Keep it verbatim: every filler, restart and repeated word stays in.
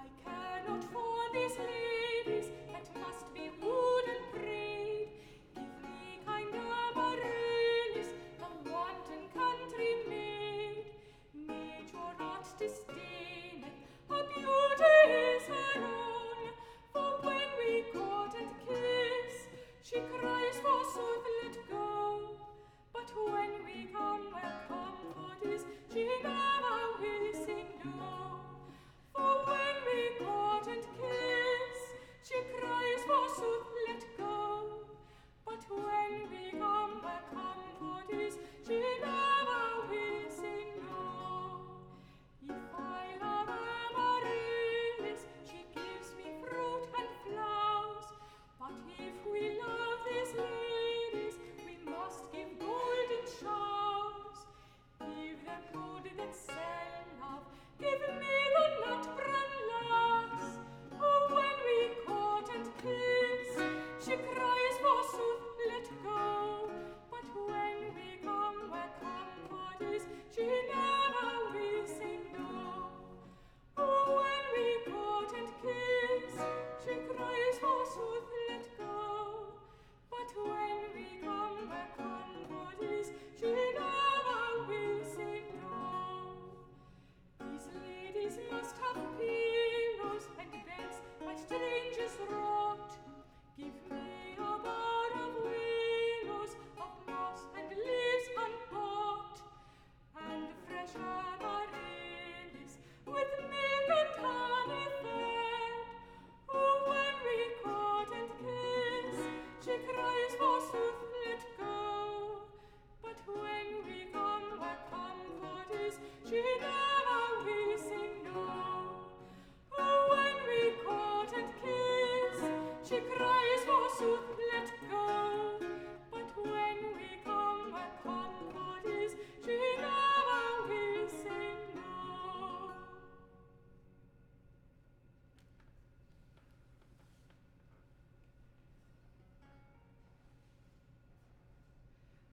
cannot for these ladies that must be wooed and prayed. Give me kind Amaryllis, the wanton country maid. Nature not disdaineth, her beauty is her own. For when we court and kiss, she cries forsooth, let go. But when we come where comfort is, she never will say no. For when we court and kiss, she cries forsooth, let go. But when we come where comfort is, she never will say no. If I love Amaryllis, she gives me fruit and flowers. But if we love these ladies, we must give golden showers. Give them good that sell love, give me the nut-brown lass. Oh, when we court and kiss, she cries forsooth, let go. But when we come where comfort is, she never will say no. Oh, when we court and kiss, she cries forsooth, let go. But when we come where comfort is, she never will say no. These ladies must have pillows and beds by strangers wrought. Give me a bower of willows, of moss and leaves unbought, and fresh Amaryllis with milk and honey fed. Oh, when we court and kiss, she cries forsooth, let go. But when we come where comfort is, she never will say no. Oh, when we court and kiss, she cries forsooth, let go.